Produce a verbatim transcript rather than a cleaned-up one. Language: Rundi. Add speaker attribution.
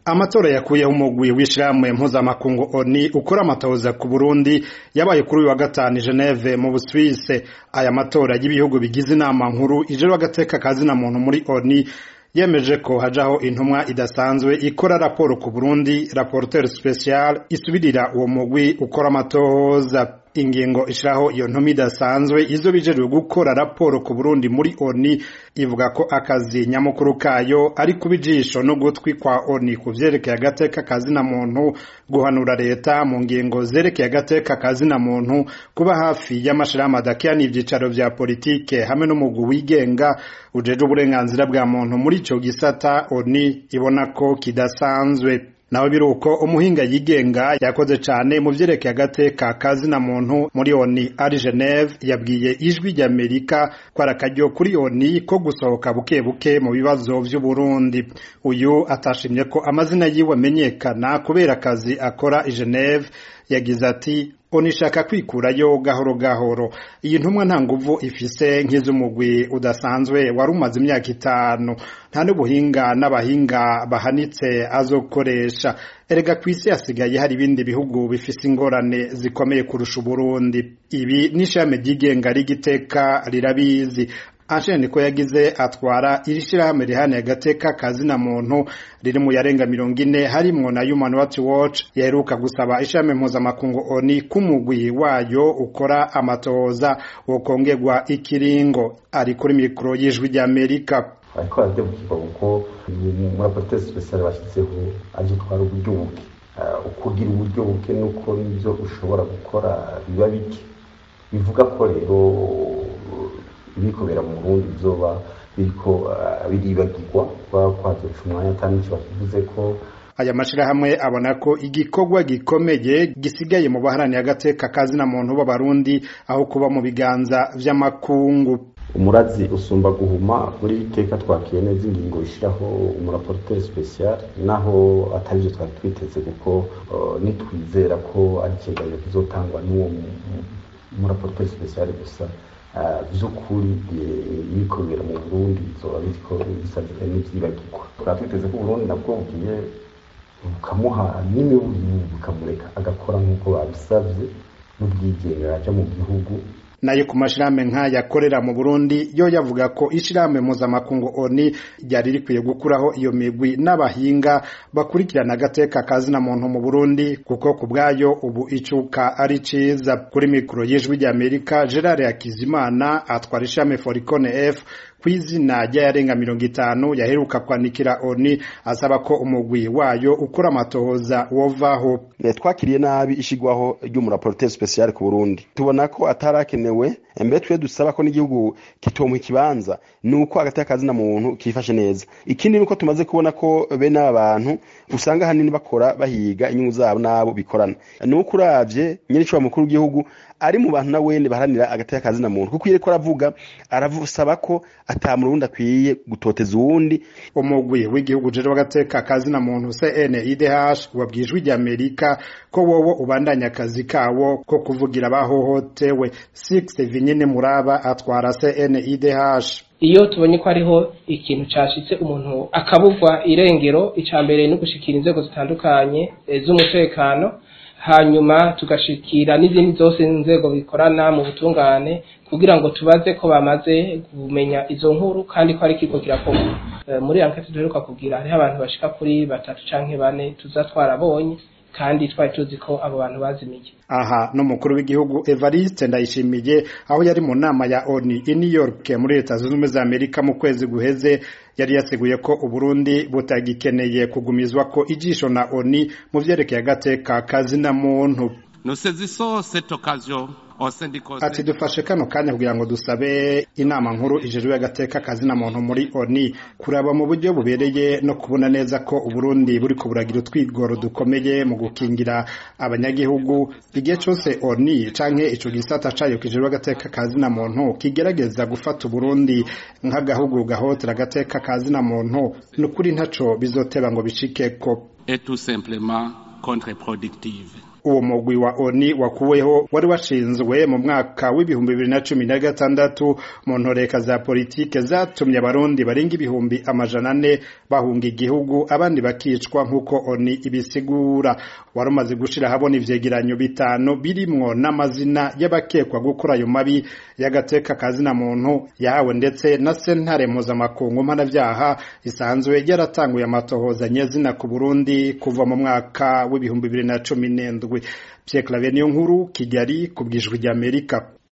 Speaker 1: Amatora yakuyeho umugwi w'ishirahamwe mpuzamakungu O N U ukora amatohoza ku Burundi yabaye kuri uyu wa gatanu Geneve mu Busuwise. Aya matora y'ibihugu bigize inama nkuru ije bagateka kazi na muntu muri O N U yemeje ko hajaho intumwa idasanzwe ikora raporo ku Burundi, rapporteur special isubirira uwo mugwi ukora amatohoza. Ingingo ishiraho iyo ntumwa idasanzwe izo bijeje gukora raporo ku Burundi muri O N U ivuga ko akazi nyamukuru kayo ari kubijisho no gutwi kwa O N U kuvyerekeye agateka kazi na muntu, guhanura leta mu ngingo zerekeye agateka kazi na muntu, kuba hafi y'amashirahamwe adakiranira ivyicaro vya politike hamwe n'umugwi wigenga ujeje uburenganzira bwa muntu muri ico gisata O N U ibona ko kidasanzwe. Nawe biruko umuhinga yigenga yakoze cane mu vyerekeye agateka kazi na muntu muri O N U ari Geneve yabwiye ijwi ry'Amerika ko arakaryo kuri O N U ko gusohoka buke buke mu bibazo vy'u Burundi. Uyu atashimye ko amazina yiwe amenyekana kubera akazi akora i Geneve. Yagize ati O N U ishaka kwikurayo gahoro gahoro. Iyi ntumwa nta nguvu ifise nk'iz'umugwi udasanzwe wari umaze imyaka itanu. Nta n'ubuhinga n'abahinga bahanitse azokoresha. Erega kw'isi hasigaye hari ibindi bihugu bifise ingorane zikomeye kurusha Burundi. Ibi n'ishame ryigenga rigiteka rirabizi. Asheni ko yagize atwara irishirahamwe rihane agateka kazi na muntu riri mu yarenga mirongo ine harimwo na Human Rights Watch yaheruka gusaba ishame mpuzamakungu O N U kumugwi wayo ukora amatohoza wokongerwa ikiringo. Ari kuri mikro y'ijwi ry'Amerika.
Speaker 2: Ariko aradebukirwa kuko mu rapporteur special bashyizeho aje twara uburyo buke ukugira uburyo buke nuko nivyo ushobora gukora biba bike bivuga ko rero ibikobera mu Burundi bizoba biriko biribagirwa kwazo cumwanya atanico bakivuze ko. Aya mashirahamwe abona ko igikorwa gikomeye gisigaye mu baharani agateka kazi na muntu b'Abarundi aho kuba mu biganza vy'amakungu. Umurazi usumba guhuma muri iteka twakiye neza ingingo ishiraho umurapporteur special naho atarije twari twiteze kuko uh, nitwizera ko ari cyegeranyo kizotangwa n'uwo umurapporteur special gusa. Vyukuri ibikorera mu Burundi zoba biriko bisabye n'ivyibagirwa. Twatwiteze ko Burundi nabwo bugiye bukamuha n'imibuzi bukamureka agakora nk'uko babisavye n'ubwigenga aja mu gihugu. Nayo ku mashirahamwe nk'aya akorera mu Burundi yo yavuga ko ishirahamwe mpuzamakungu O N U ryari rikwiye gukuraho iyo migwi n'abahinga bakurikirana agateka kazi na muntu mu Burundi kuko kubwayo ubu icuka ari ciza. Kuri mikro y'ijwi ry'Amerika Gerard Hakizimana atwara ishame Foricone F kw'izina ryarenga mirongo itanu yaheruka kwandikira O N U asaba ko umugwi wayo ukora amatohoza wovaho.
Speaker 3: Twakiriye nabi ishigwaho ry'umurapporteur special ku Burundi. Tubona ko atarakenewe embe twe dusaba ko n'igihugu kitomwe kibanza nuko agateka kazi na muntu kifashe neza. Ikindi nuko tumaze kubona ko bene abantu usanga hanini bakora bahiga inyungu zabo nabo bikorana. Nuko uravye nyene cyo mukuru w'igihugu ari mu bantu na wene baharanira agateka kazi na muntu kuko yireko aravuga aravusaba ko atamurundi akwiye gutoteza uwundi.
Speaker 1: Umugwi w'igihugu jeje bagateka kazi na muntu C N I D H wabwijwe ry'Amerika ko wowo ubandanya akazi kawo ko kuvugira bahohotewe. Six Vinyine Muraba atwara C N I D H.
Speaker 4: Iyo tubonye ko ariho ikintu cashitse umuntu akabuvwa irengero icambere no gushikira inzego zitandukanye z'umutekano hanyuma tugashikira n'izindi zose inzego bikorana mu butungane kugira ngo tubaze ko bamaze kumenya izo nkuru kandi ko ari kiko kirakorwa. E, muri enquête duheruka kugira hari abantu bashika kuri batatu canke bane tuzatwarabonye kandi twari tuzi ko abo bantu bazimiye.
Speaker 1: Aha no mukuru w'igihugu Evariste Ndayishimiye aho yari mu nama ya O N U i New York muri Leta Zunze Ubumwe za Amerika mu kwezi guheze yari yaseguye ko Uburundi butagikeneye kugumizwa ko ijisho na O N U mu vyerekeye agateka kazi na muntu.
Speaker 5: Nous saisissons cette occasion
Speaker 1: ati dufashe kano kanya kugira ngo dusabe inama nkuru ijejwe agateka kazi na muntu muri O N U kuraba mu buryo bubereye no kubona neza ko Uburundi buri ko buragira utwigoro dukomeye mu gukingira abanyagihugu. Igihe cyose O N U canke ico gisata cayo kijejwe agateka kazi na muntu kigerageza gufata Uburundi nk'agahugu gahotera agateka kazi na muntu n'ukuri ntaco bizoteba ngo bicikeko.
Speaker 5: Et tout simplement contre-productive.
Speaker 1: uwo mugwi wa ONU wakuweho wari washinzwe mu mwaka w'ibihumbi bibiri na cumi na gatandatu mu ntoreka za politike zatumye abarundi barenga ibihumbi amajana ane bahunga igihugu abandi bakicwa nk'uko ONU ibisigura. Wari umaze gushira habona ivyegeranyo bitanu birimwo n'amazina y'abakekwa gukora ayo mabi y'agateka kazina muntu yahawe ndetse na sentare mpuzamakungu mpanavyaha isanzwe yaratanguye amatohoza nyezina ku Burundi kuva mu mwaka w'ibihumbi bibiri na cumi n'indwi. Pierre Claver Niyonkuru, Kigali, ku bw'Ijwi ry'Amerika.